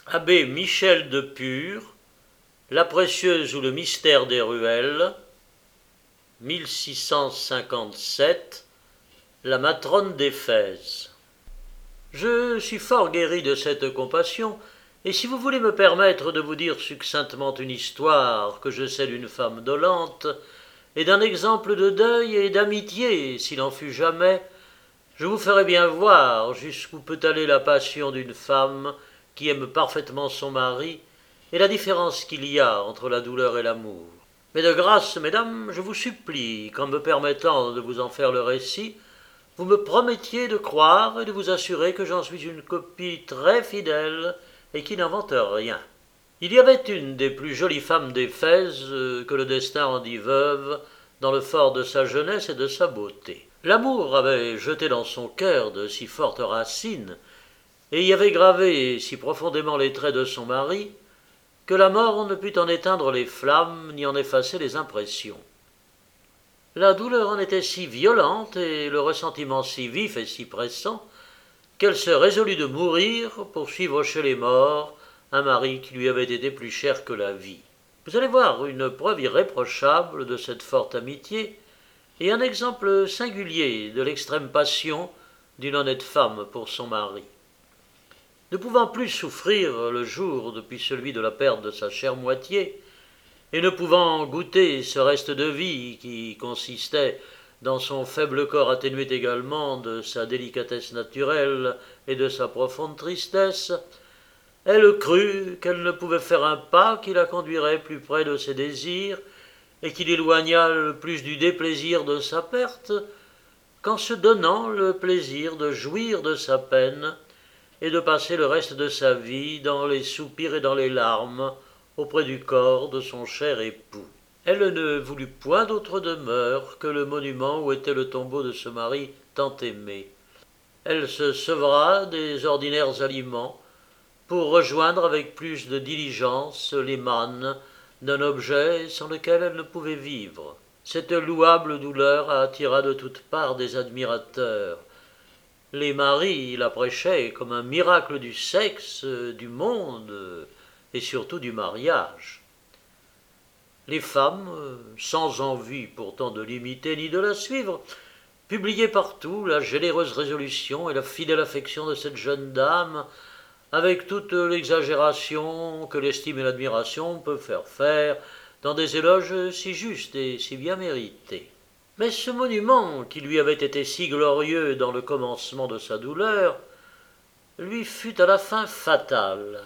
Abbé Michel de Pur, La précieuse ou le mystère des ruelles, 1657, La matrone d'Éphèse. Je suis fort guéri de cette compassion, et si vous voulez me permettre de vous dire succinctement une histoire que je sais d'une femme dolente, et d'un exemple de deuil et d'amitié, s'il en fut jamais, je vous ferai bien voir jusqu'où peut aller la passion d'une femme qui aime parfaitement son mari, et la différence qu'il y a entre la douleur et l'amour. Mais de grâce, mesdames, je vous supplie qu'en me permettant de vous en faire le récit, vous me promettiez de croire et de vous assurer que j'en suis une copie très fidèle et qui n'invente rien. Il y avait une des plus jolies femmes d'Éphèse que le destin rendit veuve dans le fort de sa jeunesse et de sa beauté. L'amour avait jeté dans son cœur de si fortes racines et y avait gravé si profondément les traits de son mari que la mort ne put en éteindre les flammes ni en effacer les impressions. La douleur en était si violente et le ressentiment si vif et si pressant qu'elle se résolut de mourir pour suivre chez les morts un mari qui lui avait été plus cher que la vie. Vous allez voir une preuve irréprochable de cette forte amitié et un exemple singulier de l'extrême passion d'une honnête femme pour son mari. Ne pouvant plus souffrir le jour depuis celui de la perte de sa chère moitié, et ne pouvant goûter ce reste de vie qui consistait dans son faible corps atténué également de sa délicatesse naturelle et de sa profonde tristesse, elle crut qu'elle ne pouvait faire un pas qui la conduirait plus près de ses désirs et qui l'éloignât le plus du déplaisir de sa perte, qu'en se donnant le plaisir de jouir de sa peine et de passer le reste de sa vie dans les soupirs et dans les larmes auprès du corps de son cher époux. Elle ne voulut point d'autre demeure que le monument où était le tombeau de ce mari tant aimé. Elle se sevra des ordinaires aliments pour rejoindre avec plus de diligence les mânes d'un objet sans lequel elle ne pouvait vivre. Cette louable douleur attira de toutes parts des admirateurs. Les maris la prêchaient comme un miracle du sexe, du monde et surtout du mariage. Les femmes, sans envie pourtant de l'imiter ni de la suivre, publiaient partout la généreuse résolution et la fidèle affection de cette jeune dame, avec toute l'exagération que l'estime et l'admiration peuvent faire dans des éloges si justes et si bien mérités. Mais ce monument, qui lui avait été si glorieux dans le commencement de sa douleur, lui fut à la fin fatal,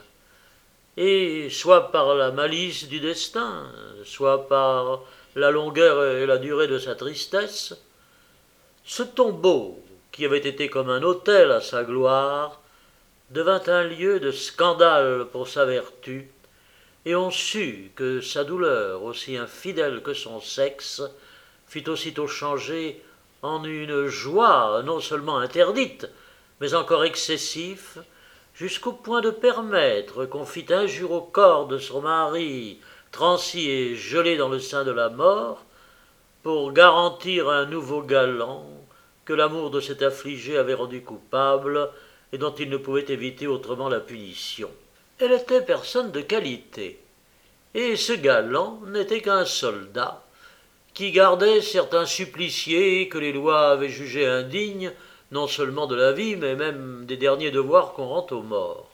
et soit par la malice du destin, soit par la longueur et la durée de sa tristesse, ce tombeau, qui avait été comme un autel à sa gloire, devint un lieu de scandale pour sa vertu, et on sut que sa douleur, aussi infidèle que son sexe, fut aussitôt changée en une joie non seulement interdite, mais encore excessive, jusqu'au point de permettre qu'on fît injure au corps de son mari, transi et gelé dans le sein de la mort, pour garantir un nouveau galant que l'amour de cet affligé avait rendu coupable et dont il ne pouvait éviter autrement la punition. Elle était personne de qualité, et ce galant n'était qu'un soldat qui gardait certains suppliciés que les lois avaient jugés indignes non seulement de la vie, mais même des derniers devoirs qu'on rend aux morts.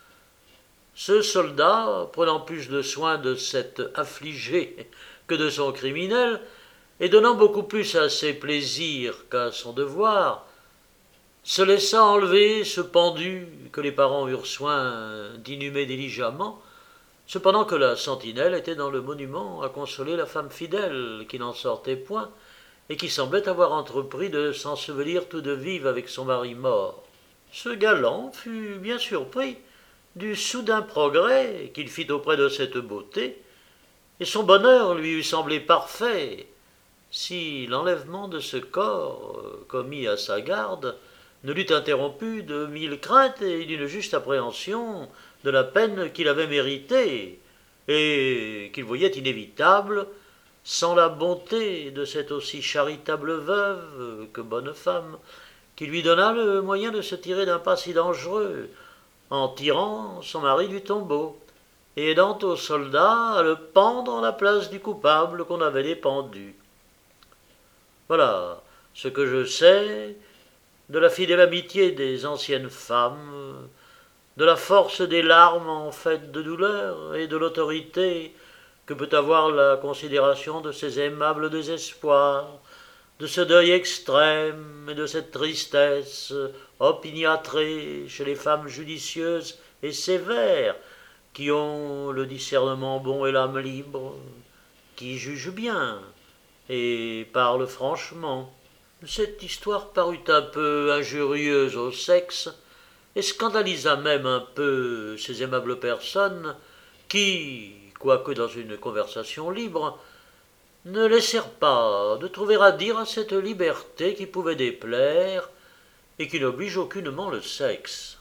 Ce soldat, prenant plus de soin de cet affligé que de son criminel, et donnant beaucoup plus à ses plaisirs qu'à son devoir, se laissa enlever ce pendu que les parents eurent soin d'inhumer diligemment, cependant que la sentinelle était dans le monument à consoler la femme fidèle qui n'en sortait point et qui semblait avoir entrepris de s'ensevelir tout de vive avec son mari mort. Ce galant fut bien surpris du soudain progrès qu'il fit auprès de cette beauté, et son bonheur lui eût semblé parfait si l'enlèvement de ce corps, commis à sa garde, ne l'eût interrompu de mille craintes et d'une juste appréhension de la peine qu'il avait méritée et qu'il voyait inévitable sans la bonté de cette aussi charitable veuve que bonne femme, qui lui donna le moyen de se tirer d'un pas si dangereux, en tirant son mari du tombeau, et aidant aux soldats à le pendre à la place du coupable qu'on avait dépendu. Voilà ce que je sais de la fidèle amitié des anciennes femmes, de la force des larmes en fait de douleur et de l'autorité que peut avoir la considération de ces aimables désespoirs, de ce deuil extrême et de cette tristesse opiniâtrée chez les femmes judicieuses et sévères qui ont le discernement bon et l'âme libre, qui jugent bien et parlent franchement. Cette histoire parut un peu injurieuse au sexe et scandalisa même un peu ces aimables personnes qui, quoique dans une conversation libre, ne laissèrent pas de trouver à dire à cette liberté qui pouvait déplaire et qui n'oblige aucunement le sexe.